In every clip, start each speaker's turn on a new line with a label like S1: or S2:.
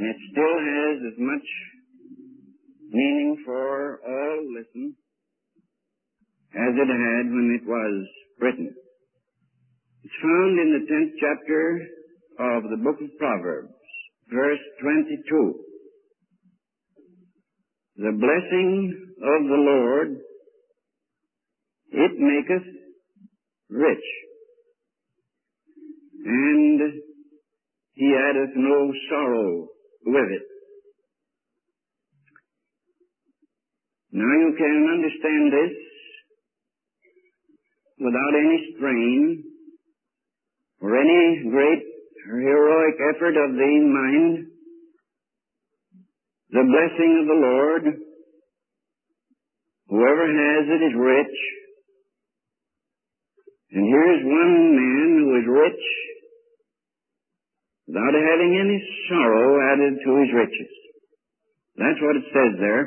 S1: And it still has as much meaning for all who listen as it had when it was written. It's found in the 10th chapter of the book of Proverbs, verse 22. The blessing of the Lord, it maketh rich, and he addeth no sorrow with it. Now you can understand this without any strain or any great or heroic effort of the mind. The blessing of the Lord, whoever has it is rich. And here's one man who is rich without having any sorrow added to his riches. That's what it says there.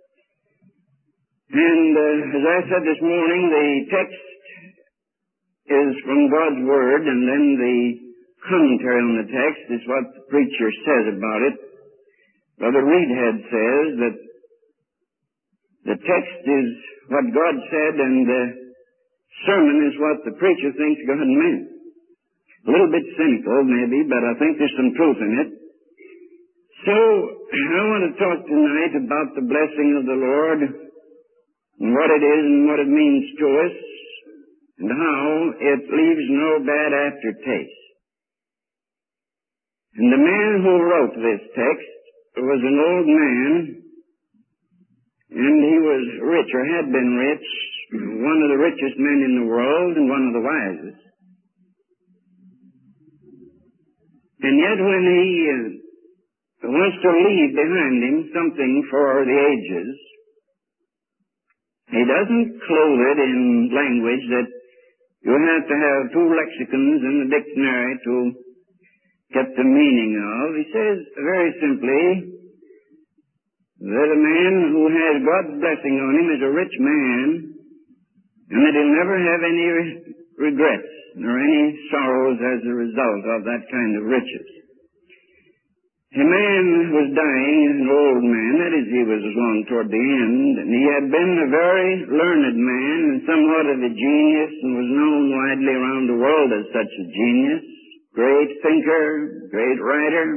S1: And as I said this morning, the text is from God's Word, and then the commentary on the text is what the preacher says about it. Brother Reedhead says that the text is what God said, and the sermon is what the preacher thinks God meant. A little bit cynical, maybe, but I think there's some truth in it. So, I want to talk tonight about the blessing of the Lord, and what it is and what it means to us, and how it leaves no bad aftertaste. And the man who wrote this text was an old man, and he was rich, or had been rich, one of the richest men in the world, and one of the wisest. And yet when he wants to leave behind him something for the ages, he doesn't clothe it in language that you have to have two lexicons in the dictionary to get the meaning of. He says very simply that a man who has God's blessing on him is a rich man, and that he'll never have any regrets nor any sorrows as a result of that kind of riches. A man was dying, an old man, that is, he was along toward the end, and he had been a very learned man and somewhat of a genius, and was known widely around the world as such a genius, great thinker, great writer.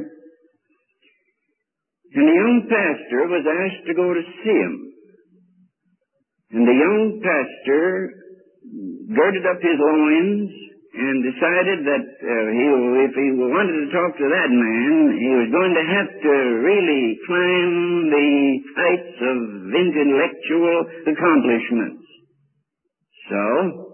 S1: And the young pastor was asked to go to see him. And the young pastor girded up his loins and decided that if he wanted to talk to that man, he was going to have to really climb the heights of intellectual accomplishments. So,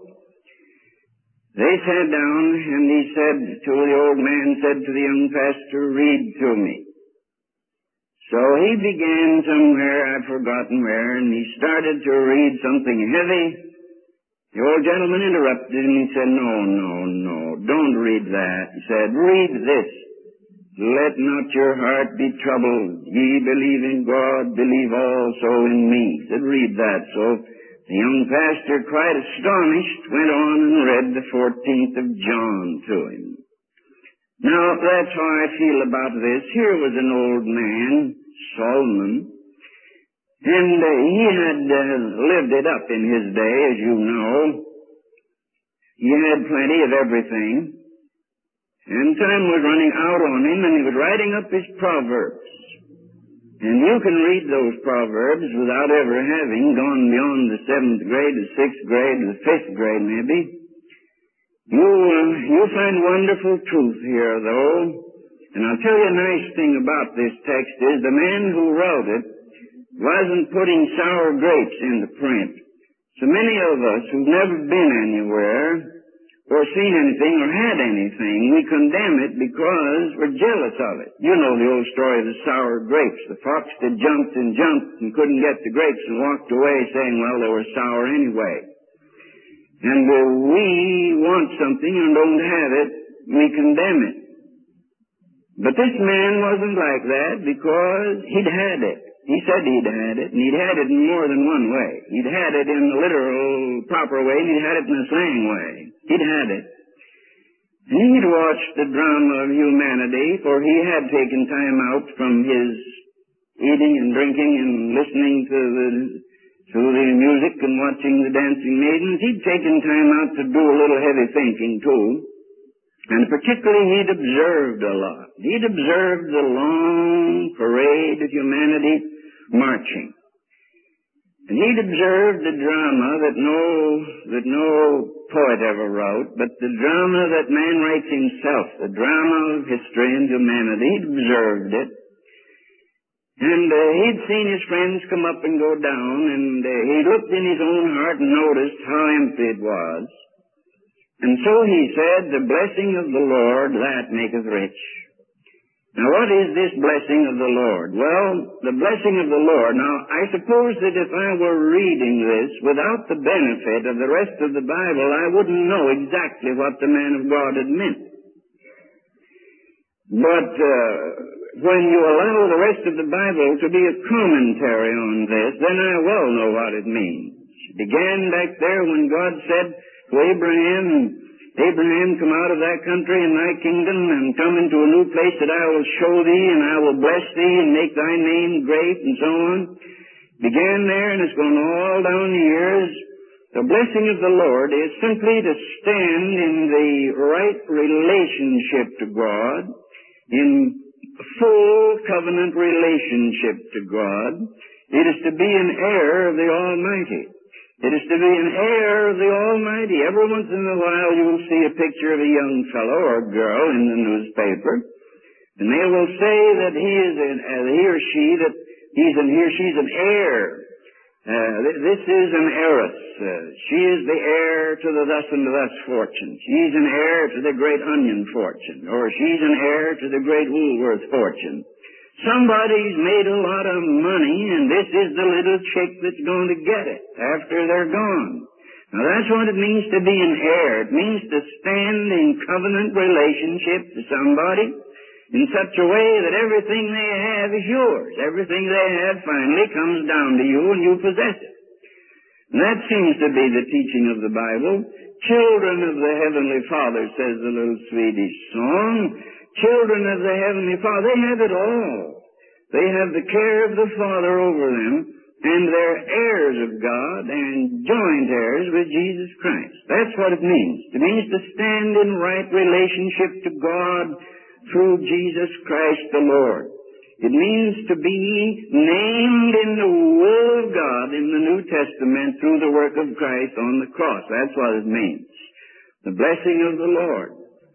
S1: they sat down, and he said to the old man, said to the young pastor, "Read to me." So he began somewhere, I've forgotten where, and he started to read something heavy. The old gentleman interrupted him and he said, No, don't read that. He said, "Read this. Let not your heart be troubled. Ye believe in God, believe also in me." He said, "Read that." So the young pastor, quite astonished, went on and read the 14th of John to him. Now, that's how I feel about this. Here was an old man, Solomon, and he had lived it up in his day, as you know. He had plenty of everything, and time was running out on him, and he was writing up his Proverbs. And you can read those Proverbs without ever having gone beyond the 7th grade, the 6th grade, the 5th grade maybe. You'll find wonderful truth here, though. And I'll tell you a nice thing about this text is the man who wrote it wasn't putting sour grapes into print. So many of us who've never been anywhere or seen anything or had anything, we condemn it because we're jealous of it. You know the old story of the sour grapes. The fox that jumped and couldn't get the grapes and walked away saying, well, they were sour anyway. And we want something and don't have it, we condemn it. But this man wasn't like that because he'd had it. He said he'd had it, and he'd had it in more than one way. He'd had it in the literal, proper way, and he'd had it in the slang way. He'd had it. And he'd watched the drama of humanity, for he had taken time out from his eating and drinking and listening to the music and watching the dancing maidens. He'd taken time out to do a little heavy thinking too. And particularly he'd observed a lot. He'd observed the long parade of humanity marching. And he'd observed the drama that no poet ever wrote, but the drama that man writes himself, the drama of history and humanity. He'd observed it. And he'd seen his friends come up and go down, and he looked in his own heart and noticed how empty it was. And so he said, the blessing of the Lord, that maketh rich. Now what is this blessing of the Lord? Well, the blessing of the Lord. Now, I suppose that if I were reading this without the benefit of the rest of the Bible, I wouldn't know exactly what the man of God had meant. But when you allow the rest of the Bible to be a commentary on this, then I well know what it means. It began back there when God said to Abraham, come out of thy country and thy kingdom and come into a new place that I will show thee, and I will bless thee and make thy name great, and so on. Began there, and it's gone all down the years. The blessing of the Lord is simply to stand in the right relationship to God, in full covenant relationship to God. It is to be an heir of the Almighty. It is to be an heir of the Almighty. Every once in a while you'll see a picture of a young fellow or girl in the newspaper, and they will say that he or she's an heir. This is an heiress. She is the heir to the thus and thus fortune. She's an heir to the great onion fortune, or she's an heir to the great Woolworth fortune. Somebody's made a lot of money, and this is the little chick that's going to get it after they're gone. Now that's what it means to be an heir. It means to stand in covenant relationship to somebody in such a way that everything they have is yours. Everything they have finally comes down to you and you possess it. And that seems to be the teaching of the Bible. Children of the Heavenly Father, says the little Swedish song. Children of the Heavenly Father, they have it all. They have the care of the Father over them, and they're heirs of God and joint heirs with Jesus Christ. That's what it means. It means to stand in right relationship to God through Jesus Christ the Lord. It means to be named in the will of God in the New Testament through the work of Christ on the cross. That's what it means. The blessing of the Lord.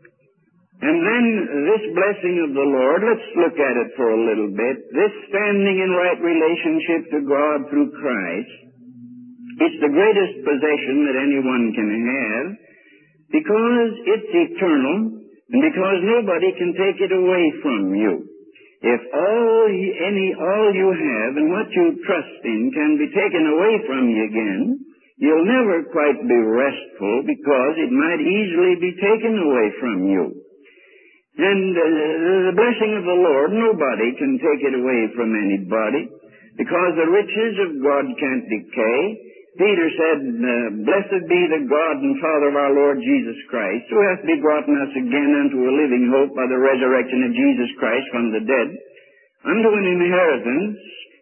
S1: And then this blessing of the Lord, let's look at it for a little bit. This standing in right relationship to God through Christ, it's the greatest possession that anyone can have because it's eternal and because nobody can take it away from you. If all you have and what you trust in can be taken away from you again, you'll never quite be restful because it might easily be taken away from you. And the blessing of the Lord, nobody can take it away from anybody, because the riches of God can't decay. Peter said, blessed be the God and Father of our Lord Jesus Christ, who hath begotten us again unto a living hope by the resurrection of Jesus Christ from the dead, unto an inheritance,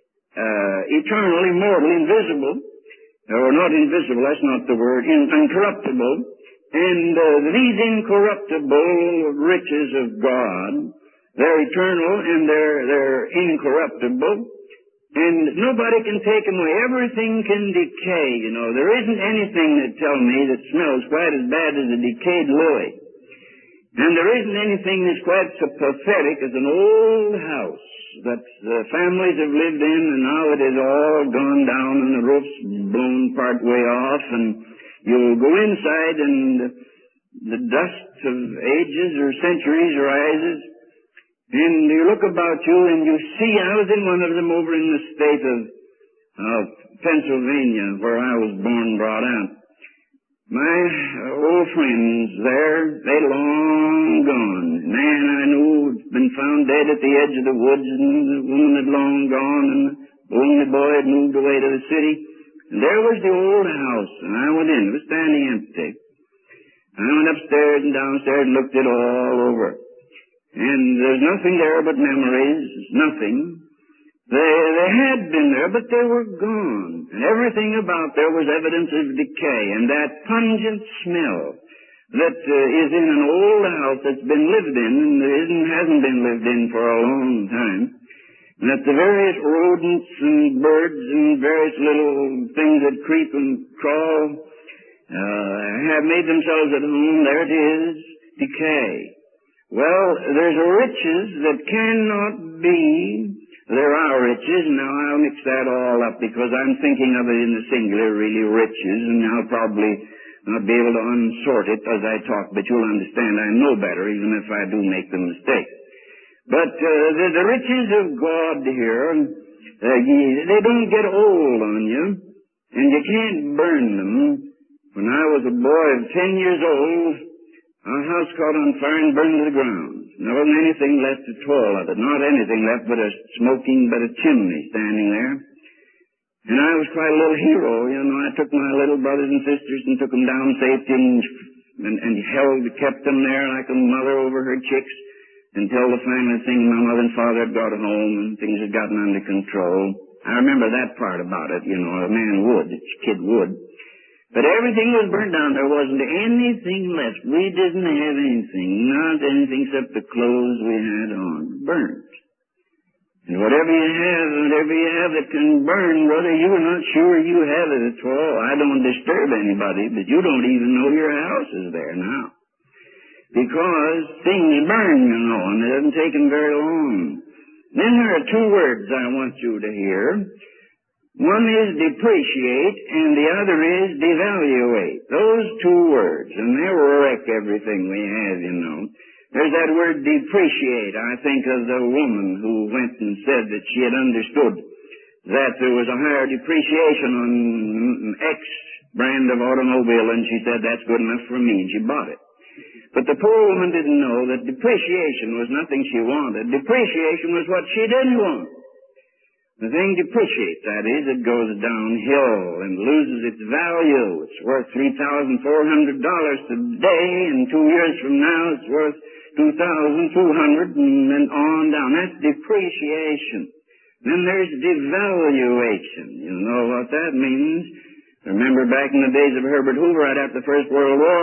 S1: eternal, immortal, invisible, or not invisible, that's not the word, incorruptible. And these incorruptible riches of God, they're eternal and they're incorruptible, and nobody can take them away. Everything can decay, you know. There isn't anything that tells me that smells quite as bad as a decayed lily. And there isn't anything that's quite so pathetic as an old house that the families have lived in, and now it is all gone down and the roof's blown part way off, and you'll go inside and the dust of ages or centuries rises, and you look about you and you see, I was in one of them over in the state of Pennsylvania, where I was born and brought up. My old friends there, they long gone. Man I knew had been found dead at the edge of the woods, and the woman had long gone, and the only boy had moved away to the city. And there was the old house, and I went in. It was standing empty. I went upstairs and downstairs and looked it all over. And there's nothing there but memories, nothing. They had been there, but they were gone. And everything about there was evidence of decay. And that pungent smell that is in an old house that's been lived in and hasn't been lived in for a long time. And that the various rodents and birds and various little things that creep and crawl have made themselves at home. There it is, decay. Well, there's riches that cannot be. There are riches. Now I'll mix that all up because I'm thinking of it in the singular, really riches, and I'll probably not be able to unsort it as I talk, but you'll understand I know better even if I do make the mistake. But the riches of God here, they don't get old on you, and you can't burn them. When I was a boy of 10 years old, our house caught on fire and burned to the ground. There wasn't anything left at all of it, not anything left but a chimney standing there. And I was quite a little hero, you know. I took my little brothers and sisters and took them down safety and kept them there like a mother over her chicks until the final thing my mother and father had got home and things had gotten under control. I remember that part about it, you know. A man would, a kid would. But everything was burnt down. There wasn't anything left. We didn't have anything, not anything except the clothes we had on. Burnt. And whatever you have that can burn, brother, you're not sure you have it at all. I don't disturb anybody, but you don't even know your house is there now. Because things burn, you know, and it doesn't take them very long. Then there are two words I want you to hear. One is depreciate, and the other is devaluate. Those two words, and they wreck everything we have, you know. There's that word depreciate. I think of the woman who went and said that she had understood that there was a higher depreciation on X brand of automobile, and she said, that's good enough for me, and she bought it. But the poor woman didn't know that depreciation was nothing she wanted. Depreciation was what she didn't want. The thing depreciates, that is, it goes downhill and loses its value. It's worth $3,400 today, and 2 years from now it's worth $2,200 and then on down. That's depreciation. Then there's devaluation. You know what that means. Remember back in the days of Herbert Hoover, right after the First World War,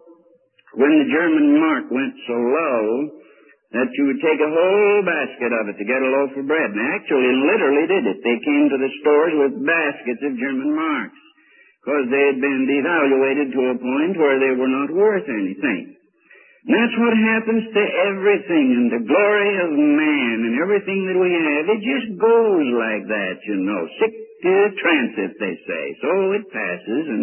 S1: when the German mark went so low that you would take a whole basket of it to get a loaf of bread. And actually, literally did it. They came to the stores with baskets of German marks because they had been devaluated to a point where they were not worth anything. And that's what happens to everything, and the glory of man and everything that we have. It just goes like that, you know. Sic transit, they say. So it passes, and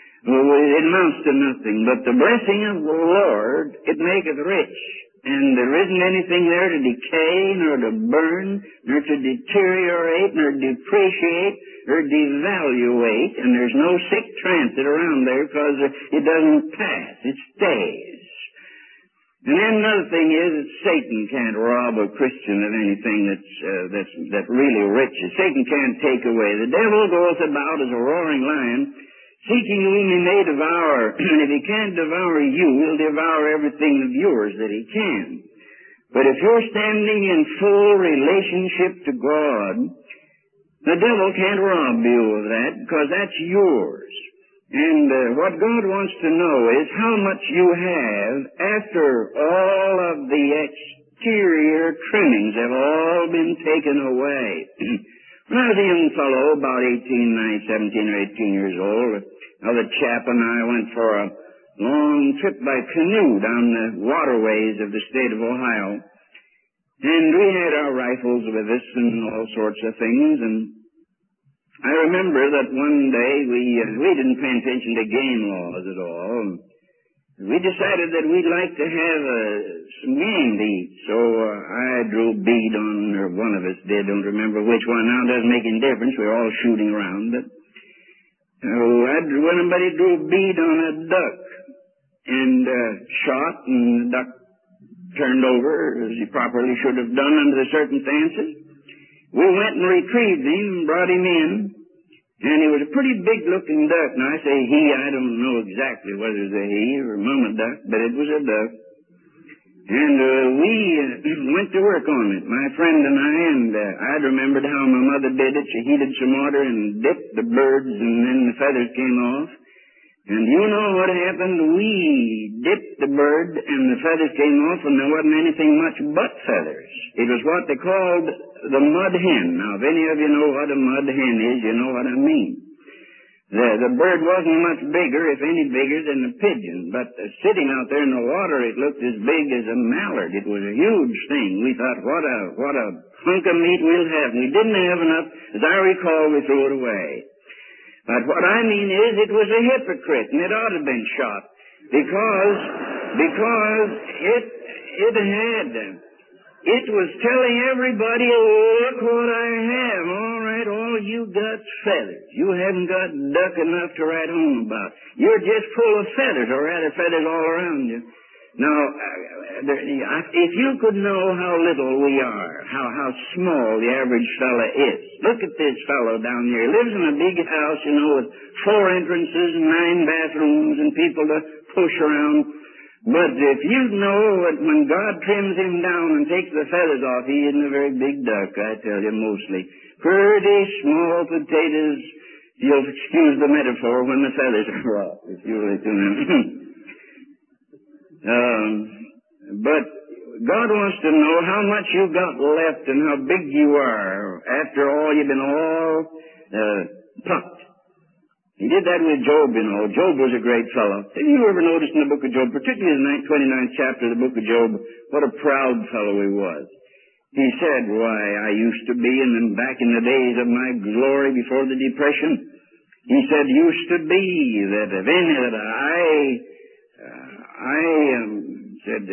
S1: it amounts to nothing. But the blessing of the Lord, it maketh rich. And there isn't anything there to decay, nor to burn, nor to deteriorate, nor depreciate, or devaluate. And there's no sick transit around there because it doesn't pass. It stays. And then another thing is that Satan can't rob a Christian of anything that's really rich. Satan can't take away. The devil goes about as a roaring lion, seeking whom he may devour. And if he can't devour you, he'll devour everything of yours that he can. But if you're standing in full relationship to God, the devil can't rob you of that because that's yours. And what God wants to know is how much you have after all of the exterior trimmings have all been taken away. When I was a young fellow, about 17 or 18 years old, another chap and I went for a long trip by canoe down the waterways of the state of Ohio. And we had our rifles with us and all sorts of things. And I remember that one day we didn't pay attention to game laws at all. We decided that we'd like to have some game to eat. So I drew bead on, or one of us did, don't remember which one now, doesn't make any difference. We were all shooting around. But somebody drew bead on a duck and shot, and the duck turned over as he properly should have done under the circumstances. We went and retrieved him and brought him in, And he was a pretty big-looking duck. Now, I say he, I don't know exactly whether it was a he or a mama duck, but it was a duck. And we went to work on it, my friend and I remembered how my mother did it. She heated some water and dipped the birds, and then the feathers came off. And you know what happened? We dipped the bird, and the feathers came off, and there wasn't anything much but feathers. It was what they called the mud hen. Now, if any of you know what a mud hen is, you know what I mean. The bird wasn't much bigger, if any bigger, than a pigeon, but sitting out there in the water, it looked as big as a mallard. It was a huge thing. We thought, what a hunk of meat we'll have. We didn't have enough. As I recall, we threw it away. But what I mean is, it was a hypocrite, and it ought to have been shot, because it was telling everybody, look what I have. All right, all you got's feathers. You haven't got duck enough to write home about. You're just full of feathers, or rather feathers all around you. Now, if you could know how little we are, how small the average fella is. Look at this fellow down here. He lives in a big house, with 4 entrances and 9 bathrooms and people to push around. But if you know that when God trims him down and takes the feathers off, he isn't a very big duck, I tell you, mostly. Pretty small potatoes, you'll excuse the metaphor, when the feathers are off, if you really tune in. But God wants to know how much you got left and how big you are. After all, you've been all plucked. He did that with Job, Job was a great fellow. Have you ever noticed in the book of Job, particularly in the 29th chapter of the book of Job, what a proud fellow he was? He said, why, I used to be, and then back in the days of my glory before the Depression, he said, used to be that if any that said,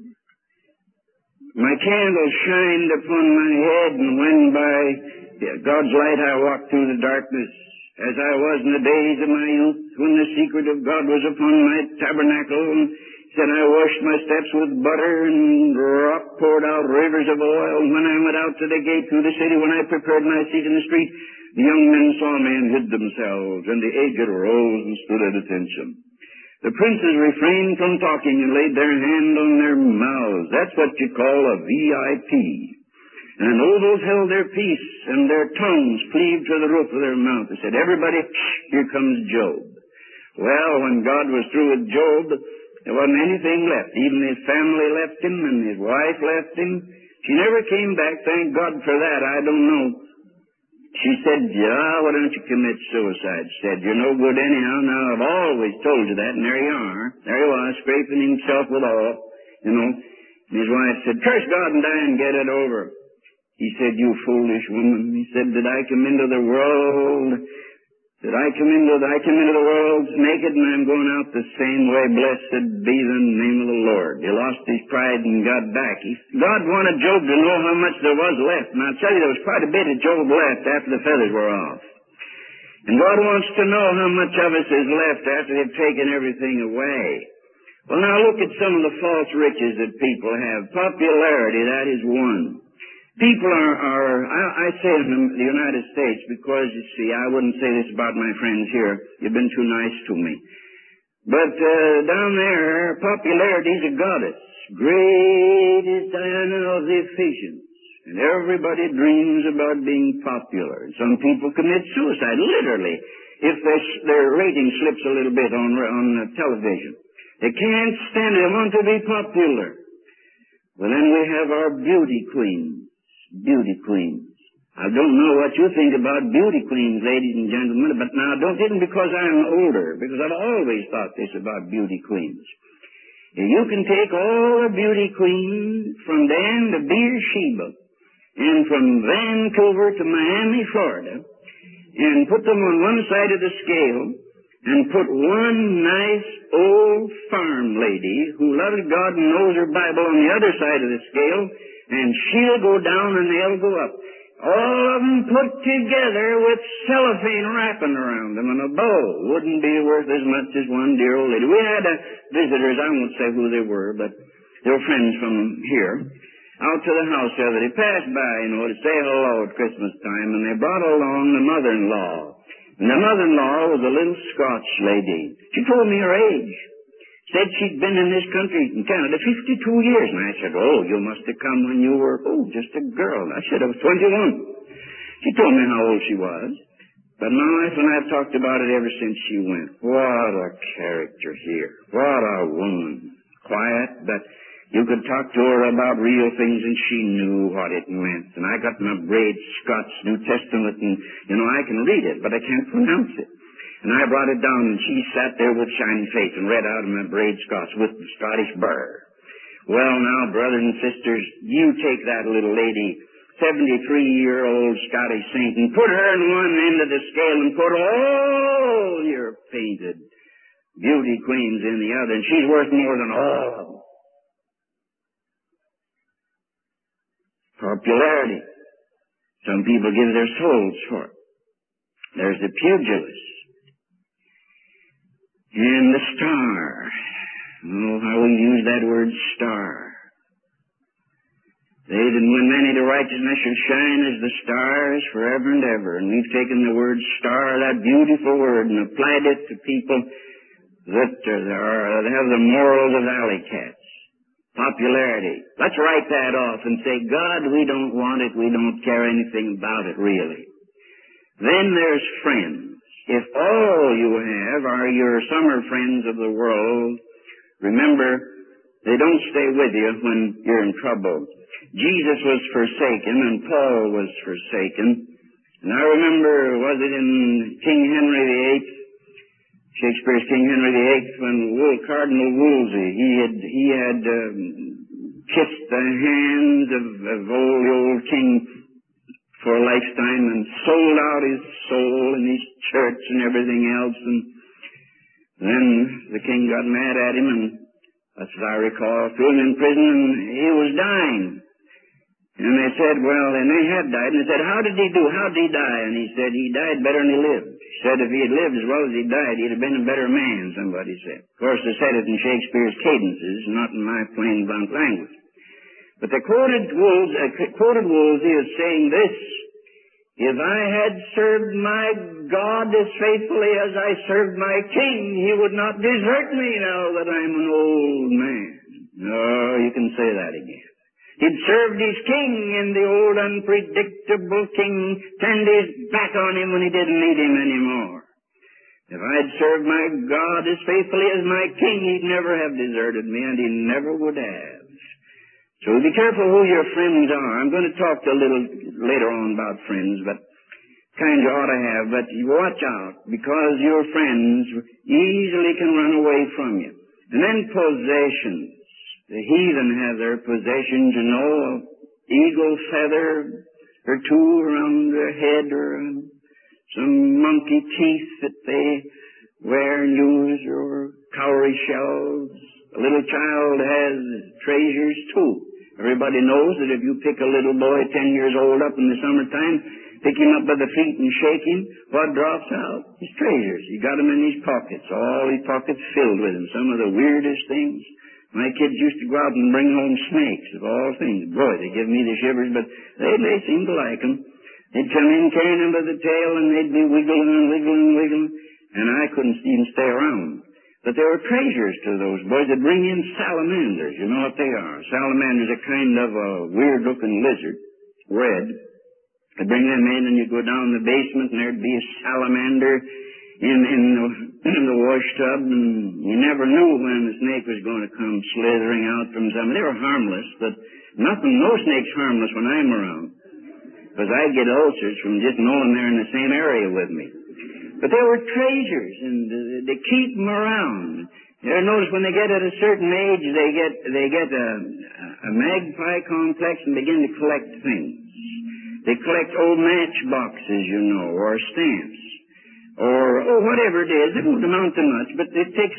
S1: my candle shined upon my head, and when by God's light I walked through the darkness, as I was in the days of my youth, when the secret of God was upon my tabernacle, and said I washed my steps with butter, and rock poured out rivers of oil, and when I went out to the gate through the city, when I prepared my seat in the street, the young men saw me and hid themselves, and the aged rose and stood at attention. The princes refrained from talking and laid their hand on their mouths. That's what you call a VIP. And nobles held their peace, and their tongues cleaved to the roof of their mouth. They said, everybody, here comes Job. Well, when God was through with Job, there wasn't anything left. Even his family left him, and his wife left him. She never came back, thank God for that. I don't know. She said, why don't you commit suicide? She said, you're no good anyhow. Now, I've always told you that, and there you are. There he was, scraping himself with all, And his wife said, curse God and die and get it over. He said, you foolish woman. He said, did I come into the world? Did I come into the world naked, and I'm going out the same way? Blessed be the name of the Lord. He lost his pride and got back. God wanted Job to know how much there was left. And I'll tell you, there was quite a bit of Job left after the feathers were off. And God wants to know how much of us is left after they've taken everything away. Well, now look at some of the false riches that people have. Popularity, that is one. People I say in the United States because, you see, I wouldn't say this about my friends here. You've been too nice to me. But down there, popularity's a goddess. Great is Diana of the Ephesians. And everybody dreams about being popular. And some people commit suicide, literally, if their rating slips a little bit on television. They can't stand it. They want to be popular. Well, then we have our beauty queens. Beauty queens. I don't know what you think about beauty queens, ladies and gentlemen, but now don't even because I'm older, because I've always thought this about beauty queens. You can take all the beauty queens from Dan to Beersheba, and from Vancouver to Miami, Florida, and put them on one side of the scale, and put one nice old farm lady who loves God and knows her Bible on the other side of the scale, and she'll go down and they'll go up. All of them put together with cellophane wrapping around them, and a bow wouldn't be worth as much as one dear old lady. We had visitors, I won't say who they were, but they were friends from here, out to the house there. They passed by, to say hello at Christmas time, and they brought along the mother-in-law. And the mother-in-law was a little Scotch lady. She told me her age. Said she'd been in this country, in Canada, 52 years. And I said, oh, you must have come when you were, just a girl. I said, I was 21. She told me how old she was. But my wife and I have talked about it ever since she went. What a character here. What a woman. Quiet, but you could talk to her about real things and she knew what it meant. And I got my Braid Scots New Testament and, I can read it, but I can't pronounce it. And I brought it down and she sat there with shining face and read out of my Braid Scots with the Scottish burr. Well now, brothers and sisters, you take that little lady, 73-year-old Scottish saint, and put her in one end of the scale and put all your painted beauty queens in the other, and she's worth more than all of them. Popularity. Some people give their souls for it. There's the pugilist. And the star. Oh, how we use that word star. They that when many to righteousness shall shine as the stars forever and ever. And we've taken the word star, that beautiful word, and applied it to people that have the morals of alley cats. Popularity. Let's write that off and say, God, we don't want it. We don't care anything about it, really. Then there's friends. If all you have are your summer friends of the world, remember, they don't stay with you when you're in trouble. Jesus was forsaken and Paul was forsaken. And I remember, was it in King Henry VIII, Shakespeare's King Henry VIII, when Cardinal Wolsey, he had kissed the hands of the old king for a lifetime and sold out his soul and his church and everything else. And then the king got mad at him, and as I recall, threw him in prison, and he was dying. And they said, well, and they had died, and they said, how did he do? How did he die? And he said, he died better than he lived. He said, if he had lived as well as he died, he'd have been a better man, somebody said. Of course, they said it in Shakespeare's cadences, not in my plain, blunt language. But they quoted Wolsey as saying this, if I had served my God as faithfully as I served my king, he would not desert me now that I'm an old man. No, you can say that again. He'd served his king, and the old unpredictable king turned his back on him when he didn't need him anymore. If I'd served my God as faithfully as my king, he'd never have deserted me, and he never would have. So be careful who your friends are. I'm going to talk a little later on about friends, but kind of ought to have. But you watch out, because your friends easily can run away from you. And then possessions. The heathen have their possessions, eagle feather or two around their head, or some monkey teeth that they wear and use, or cowrie shells. A little child has treasures too. Everybody knows that if you pick a little boy 10 years old up in the summertime, pick him up by the feet and shake him, what drops out? His treasures. He got them in his pockets, all his pockets filled with them. Some of the weirdest things. My kids used to go out and bring home snakes, of all things. Boy, they give me the shivers, but they seem to like them. They'd come in carrying them by the tail, and they'd be wiggling and wiggling and wiggling, and I couldn't even stay around. But there were treasures to those boys that bring in salamanders. You know what they are. Salamanders are kind of a weird-looking lizard, red. They'd bring them in, and you'd go down the basement, and there'd be a salamander in the wash tub, and you never knew when the snake was going to come slithering out from somewhere. They were harmless, but no snake's harmless when I'm around, because I get ulcers from just knowing they're in the same area with me. But they were treasures, and they keep them around. You ever notice when they get at a certain age, they get a magpie complex and begin to collect things. They collect old matchboxes, or stamps. Or whatever it is. It won't amount to much, but it takes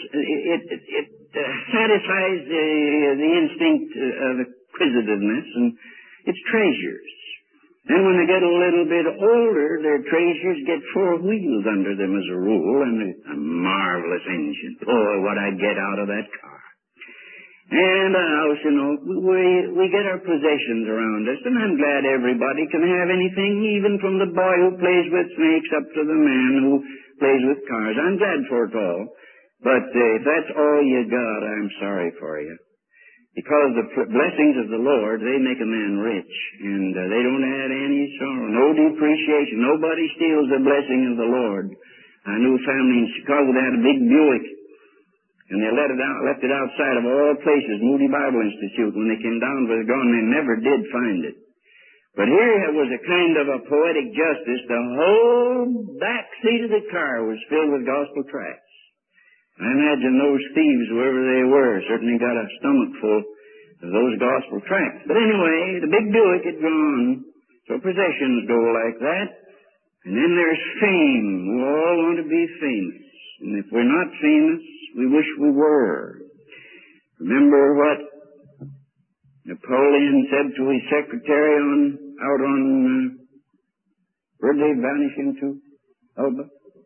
S1: it satisfies the instinct of acquisitiveness, and it's treasures. Then when they get a little bit older, their treasures get 4 wheels under them as a rule, and a marvelous engine. Boy, what I'd get out of that car. And a house, we get our possessions around us, and I'm glad everybody can have anything, even from the boy who plays with snakes up to the man who plays with cars. I'm glad for it all. But if that's all you got, I'm sorry for you. Because the blessings of the Lord, they make a man rich, and they don't add any sorrow, no depreciation. Nobody steals the blessing of the Lord. I knew a family in Chicago that had a big Buick, and they left it outside of all places, Moody Bible Institute. When they came down for the gone, they never did find it. But here it was a kind of a poetic justice. The whole back seat of the car was filled with gospel tracts. I imagine those thieves, whoever they were, certainly got a stomach full of those gospel tracts. But anyway, the big Buick had gone, so possessions go like that. And then there's fame. We all want to be famous. And if we're not famous, we wish we were. Remember what Napoleon said to his secretary out on, where'd they vanish into? Alma?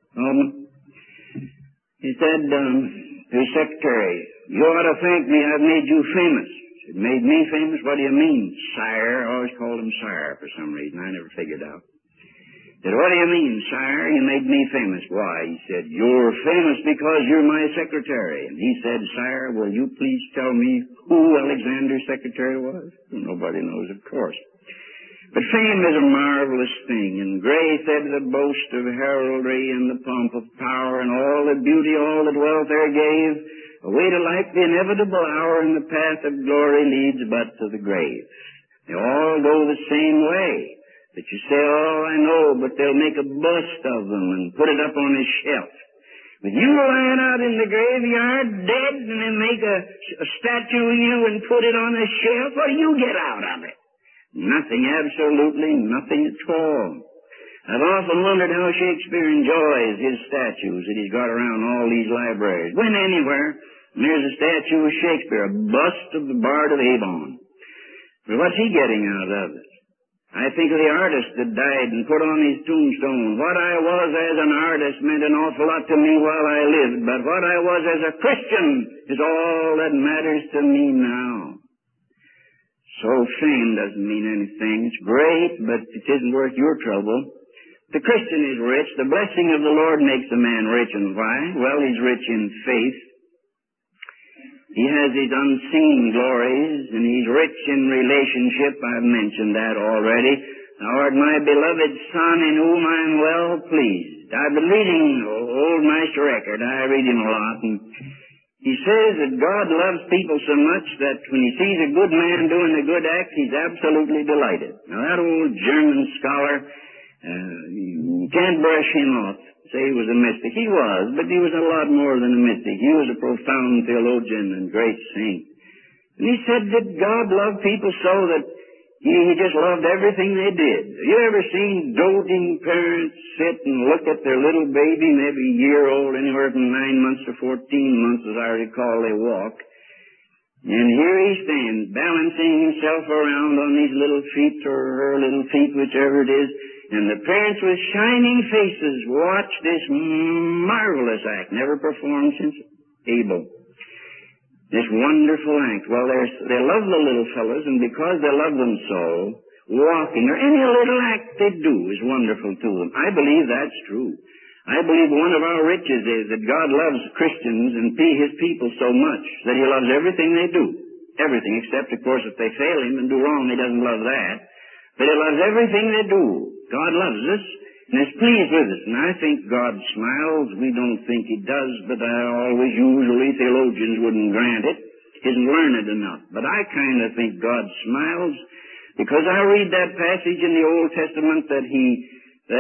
S1: He said to his secretary, "You ought to thank me, I've made you famous." He said, "Made me famous? What do you mean, sire?" I always called him sire for some reason. I never figured out. He said, "What do you mean, sire? You made me famous." "Why?" He said, "You're famous because you're my secretary." And he said, "Sire, will you please tell me who Alexander's secretary was?" Nobody knows, of course. But fame is a marvelous thing, and Gray said the boast of heraldry and the pomp of power and all the beauty, all that wealth there gave, away to life the inevitable hour, and the path of glory leads but to the grave. They all go the same way. That you say, "Oh, I know," but they'll make a bust of them and put it up on a shelf. With you lying out in the graveyard dead, and they make a statue of you and put it on a shelf, what do you get out of it? Nothing, absolutely nothing at all. I've often wondered how Shakespeare enjoys his statues that he's got around all these libraries. Went anywhere, and there's a statue of Shakespeare, a bust of the Bard of Avon. But what's he getting out of it? I think of the artist that died and put on his tombstone, "What I was as an artist meant an awful lot to me while I lived, but what I was as a Christian is all that matters to me now." So fame doesn't mean anything. It's great, but it isn't worth your trouble. The Christian is rich. The blessing of the Lord makes a man rich. And why? Well, he's rich in faith. He has his unseen glories, and he's rich in relationship. I've mentioned that already. "Thou art my beloved Son, in whom I am well pleased." I've been reading old Master Eckhart. I read him a lot, and he says that God loves people so much that when he sees a good man doing a good act, he's absolutely delighted. Now, that old German scholar, you can't brush him off, say he was a mystic. He was, but he was a lot more than a mystic. He was a profound theologian and great saint. And he said that God loved people so that he just loved everything they did. You ever seen doting parents sit and look at their little baby, maybe a year old, anywhere from 9 months to 14 months, as I recall they walk, and here he stands, balancing himself around on these little feet, or her little feet, whichever it is, and the parents with shining faces watch this marvelous act, never performed since Abel. This wonderful act. Well, they love the little fellows, and because they love them so, walking, or any little act they do is wonderful to them. I believe that's true. I believe one of our riches is that God loves Christians and His people so much that He loves everything they do. Everything, except, of course, if they fail Him and do wrong, He doesn't love that. But He loves everything they do. God loves us and is pleased with us. And I think God smiles. We don't think He does, but usually theologians wouldn't grant it. He isn't learned enough. But I kind of think God smiles because I read that passage in the Old Testament that He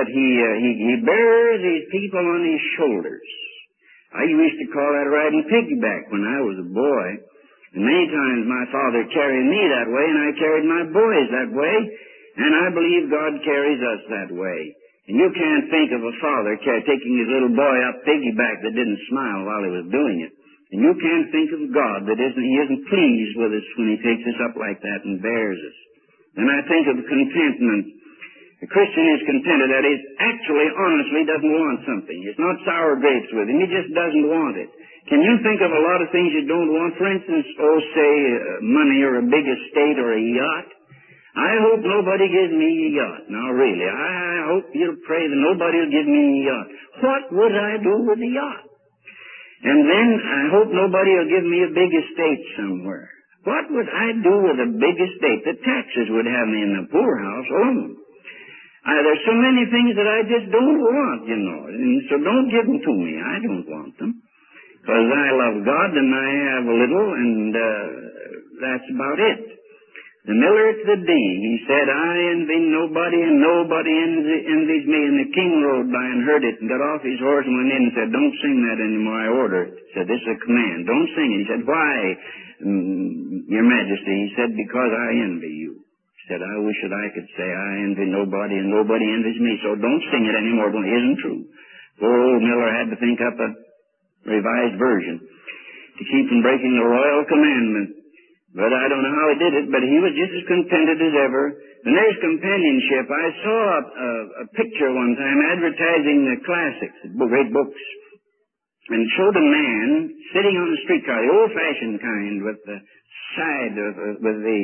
S1: bears His people on His shoulders. I used to call that riding piggyback when I was a boy. And many times my father carried me that way, and I carried my boys that way. And I believe God carries us that way. And you can't think of a father taking his little boy up piggyback that didn't smile while he was doing it. And you can't think of God that He isn't pleased with us when He takes us up like that and bears us. And I think of contentment. The Christian is contented, that is, actually, honestly, doesn't want something. It's not sour grapes with him. He just doesn't want it. Can you think of a lot of things you don't want? For instance, say, money or a big estate or a yacht. I hope nobody gives me a yacht. Now, really, I hope you'll pray that nobody will give me a yacht. What would I do with a yacht? And then I hope nobody will give me a big estate somewhere. What would I do with a big estate? The taxes would have me in the poorhouse alone. There's so many things that I just don't want, and so don't give them to me. I don't want them. Because I love God and I have a little, and that's about it. The miller at the Dee, he said, I envy nobody and nobody envies me. And the king rode by and heard it and got off his horse and went in and said, don't sing that anymore, I order it. He said, this is a command, don't sing it. He said, why, your majesty? He said, because I envy you. He said, I wish that I could say I envy nobody and nobody envies me, so don't sing it anymore. Well, it isn't true. Poor old miller had to think up a revised version to keep from breaking the royal commandment. But I don't know how he did it, but he was just as contented as ever. And there's companionship. I saw a picture one time advertising the classics, great books, and it showed a man sitting on the streetcar, the old-fashioned kind, with the side with the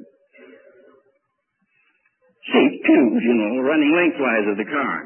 S1: seat pews, running lengthwise of the car.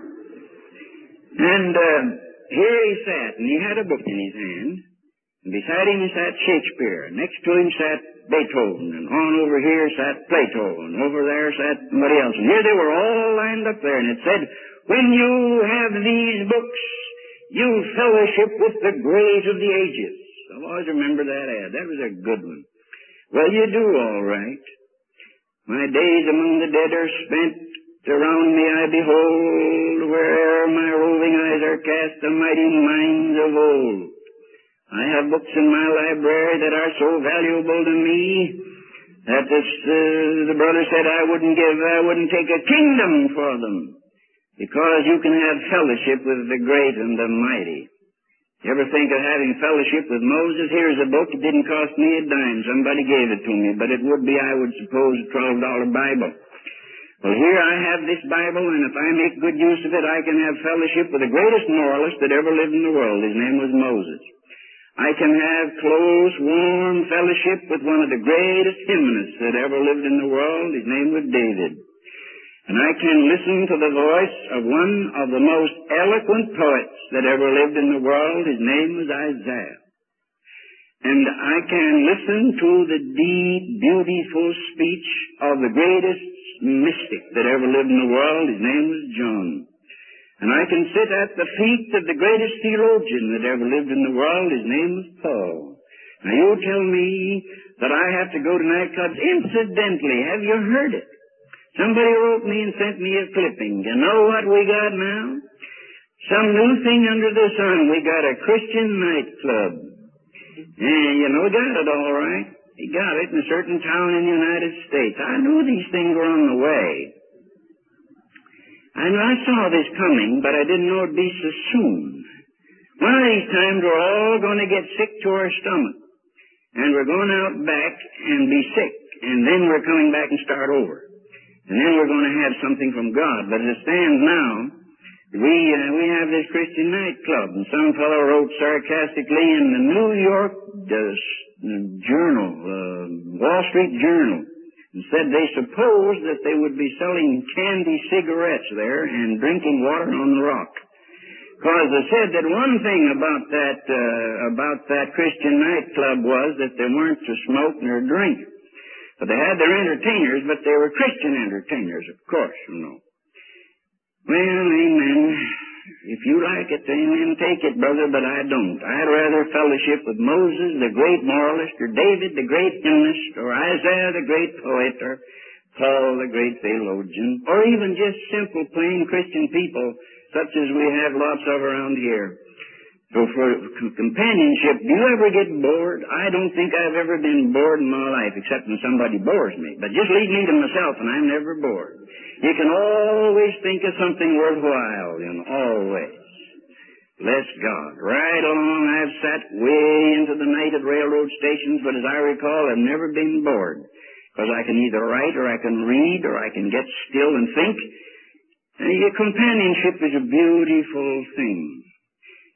S1: And here he sat, and he had a book in his hand. And beside him sat Shakespeare. Next to him sat Beethoven. And on over here sat Plato. And over there sat somebody else. And here they were all lined up there. And it said, when you have these books, you fellowship with the great of the ages. I'll always remember that ad. That was a good one. Well, you do all right. My days among the dead are spent. Around me I behold, where'er my roving eyes are cast, the mighty minds of old. I have books in my library that are so valuable to me that the brother said I wouldn't take a kingdom for them, because you can have fellowship with the great and the mighty. You ever think of having fellowship with Moses? Here's a book. It didn't cost me a dime. Somebody gave it to me, but it would be, I would suppose, a $12 Bible. Well, here I have this Bible, and if I make good use of it, I can have fellowship with the greatest moralist that ever lived in the world. His name was Moses. I can have close, warm fellowship with one of the greatest hymnists that ever lived in the world. His name was David. And I can listen to the voice of one of the most eloquent poets that ever lived in the world. His name was Isaiah. And I can listen to the deep, beautiful speech of the greatest mystic that ever lived in the world. His name was John. And I can sit at the feet of the greatest theologian that ever lived in the world. His name was Paul. Now you tell me that I have to go to nightclubs. Incidentally, have you heard it? Somebody wrote me and sent me a clipping. You know what we got now? Some new thing under the sun. We got a Christian nightclub. And we got it all right. We got it in a certain town in the United States. I knew these things were on the way. And I saw this coming, but I didn't know it'd be so soon. One of these times we're all going to get sick to our stomach. And we're going out back and be sick. And then we're coming back and start over. And then we're going to have something from God. But as it stands now, we have this Christian nightclub. And some fellow wrote sarcastically in the New York Journal, Wall Street Journal, and said they supposed that they would be selling candy cigarettes there and drinking water on the rock. Because they said that one thing about that Christian nightclub was that they weren't to smoke nor drink. But they had their entertainers, but they were Christian entertainers, of course, Well, amen. If you like it, amen, take it, brother, but I don't. I'd rather fellowship with Moses, the great moralist, or David, the great hymnist, or Isaiah, the great poet, or Paul, the great theologian, or even just simple, plain Christian people, such as we have lots of around here. So for companionship, do you ever get bored? I don't think I've ever been bored in my life, except when somebody bores me. But just leave me to myself, and I'm never bored. You can always think of something worthwhile, always. Bless God. Right along, I've sat way into the night at railroad stations, but as I recall, I've never been bored. Because I can either write, or I can read, or I can get still and think. And your companionship is a beautiful thing.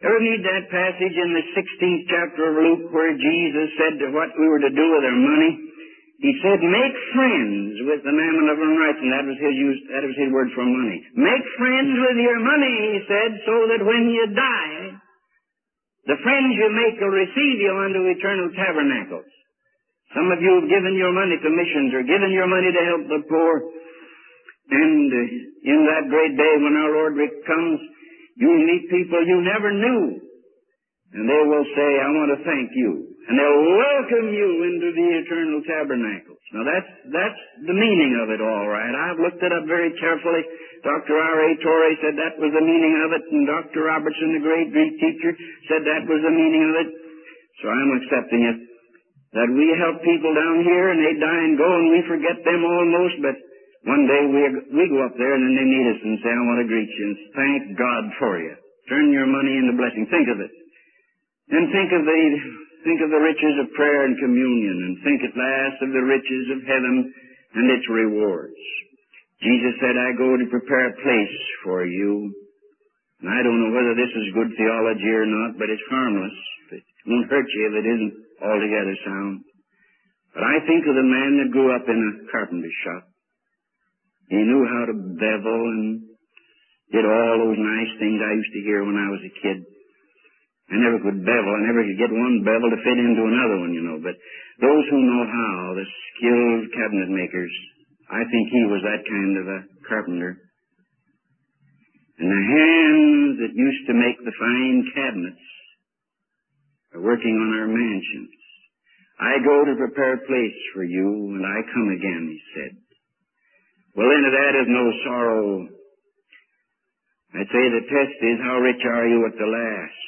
S1: Ever read that passage in the 16th chapter of Luke where Jesus said what we were to do with our money? He said, make friends with the mammon of unrighteousness. That was his word for money. Make friends with your money, he said, so that when you die, the friends you make will receive you unto eternal tabernacles. Some of you have given your money to missions or given your money to help the poor. And in that great day when our Lord comes, you'll meet people you never knew. And they will say, I want to thank you. And they'll welcome you into the eternal tabernacles. Now that's the meaning of it all right. I've looked it up very carefully. Dr. R.A. Torrey said that was the meaning of it, and Dr. Robertson, the great Greek teacher, said that was the meaning of it. So I'm accepting it. That we help people down here and they die and go and we forget them almost, but one day we go up there and then they meet us and say, I want to greet you and thank God for you. Turn your money into blessing. Think of it. And think of the riches of prayer and communion, and think at last of the riches of heaven and its rewards. Jesus said, I go to prepare a place for you. And I don't know whether this is good theology or not, but it's harmless. It won't hurt you if it isn't altogether sound. But I think of the man that grew up in a carpenter's shop. He knew how to bevel and did all those nice things I used to hear when I was a kid. I never could bevel. I never could get one bevel to fit into another one, you know. But those who know how, the skilled cabinet makers, I think he was that kind of a carpenter. And the hands that used to make the fine cabinets are working on our mansions. I go to prepare a place for you, and I come again, he said. Well, into that is no sorrow. I'd say the test is, how rich are you at the last?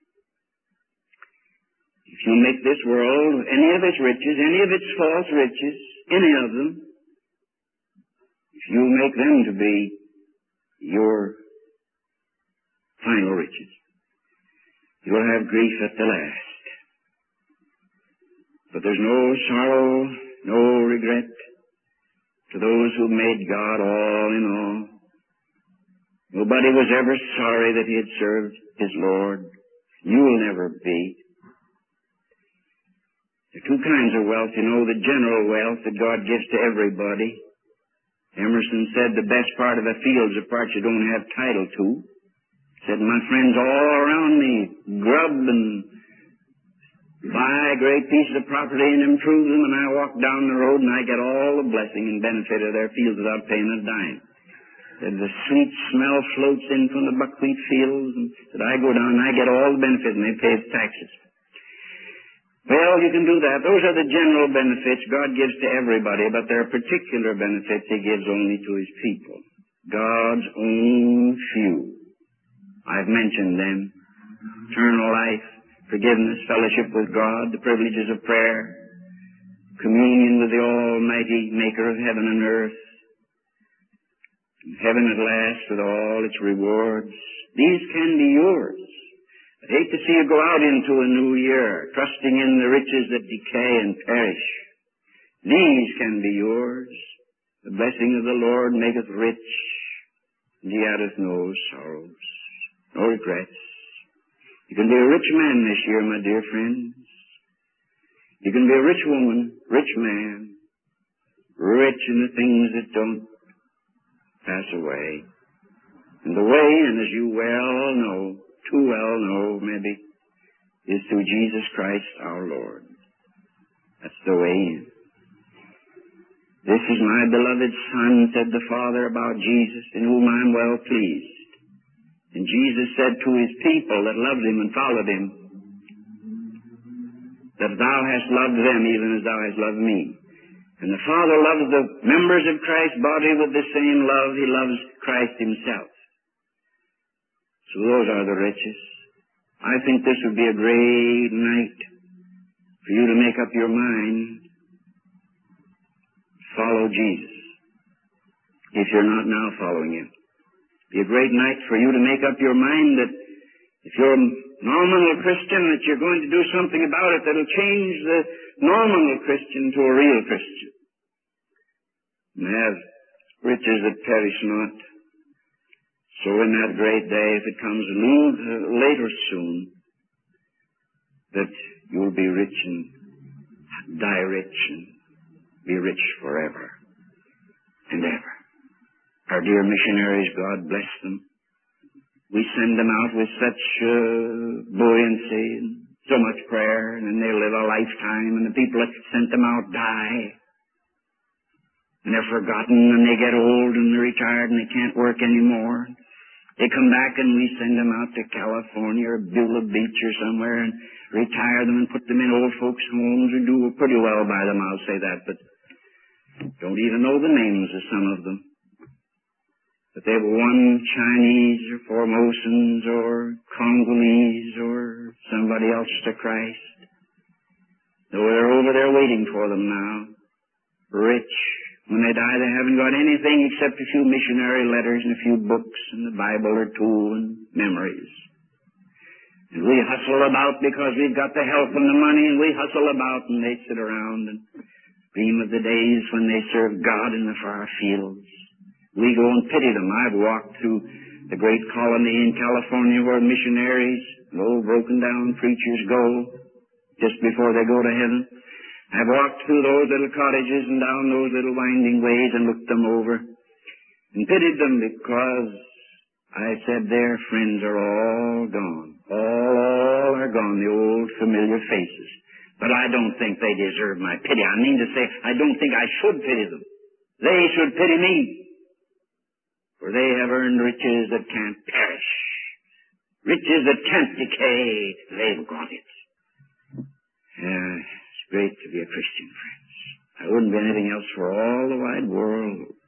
S1: If you make this world, any of its riches, any of its false riches, any of them, if you make them to be your final riches, you'll have grief at the last. But there's no sorrow, no regret to those who made God all in all. Nobody was ever sorry that he had served his Lord. You'll never be. There are two kinds of wealth, you know, the general wealth that God gives to everybody. Emerson said the best part of a field's the part you don't have title to. He said, my friends all around me grub and buy great pieces of property and improve them, and I walk down the road and I get all the blessing and benefit of their fields without paying a dime. Said the sweet smell floats in from the buckwheat fields, and said I go down and I get all the benefit and they pay the taxes. Well, you can do that. Those are the general benefits God gives to everybody, but there are particular benefits he gives only to his people. God's own few. I've mentioned them. Eternal life, forgiveness, fellowship with God, the privileges of prayer, communion with the Almighty Maker of heaven and earth, heaven at last with all its rewards. These can be yours. I'd hate to see you go out into a new year, trusting in the riches that decay and perish. These can be yours. The blessing of the Lord maketh rich, and he addeth no sorrows, no regrets. You can be a rich man this year, my dear friends. You can be a rich woman, rich man, rich in the things that don't pass away. And the way, and as you well know, too well know, maybe, is through Jesus Christ our Lord. That's the way in. This is my beloved Son, said the Father about Jesus, in whom I am well pleased. And Jesus said to his people that loved him and followed him, that thou hast loved them even as thou hast loved me. And the Father loves the members of Christ's body with the same love he loves Christ himself. So those are the riches. I think this would be a great night for you to make up your mind. Follow Jesus, if you're not now following him. It'd be a great night for you to make up your mind that if you're a nominal Christian, that you're going to do something about it that'll change the nominal Christian to a real Christian. And have riches that perish not, So in that great day, if it comes late or soon, that you'll be rich and die rich and be rich forever and ever. Our dear missionaries, God bless them. We send them out with such buoyancy and so much prayer, and then they live a lifetime, and the people that sent them out die. And they're forgotten, and they get old, and they're retired, and they can't work anymore. They come back, and we send them out to California or Beulah Beach or somewhere and retire them and put them in old folks' homes and do pretty well by them, I'll say that, but don't even know the names of some of them. But they've won Chinese or Formosans or Congolese or somebody else to Christ. Though they're over there waiting for them now, rich. When they die, they haven't got anything except a few missionary letters and a few books and the Bible or two and memories. And we hustle about because we've got the help and the money, and we hustle about, and they sit around and dream of the days when they serve God in the far fields. We go and pity them. I've walked through the great colony in California where missionaries and old broken down preachers go just before they go to heaven. I've walked through those little cottages and down those little winding ways and looked them over and pitied them because I said their friends are all gone. All are gone, the old familiar faces. But I don't think they deserve my pity. I mean to say, I don't think I should pity them. They should pity me. For they have earned riches that can't perish. Riches that can't decay. They've got it. It's great to be a Christian, friends. I wouldn't be anything else for all the wide world.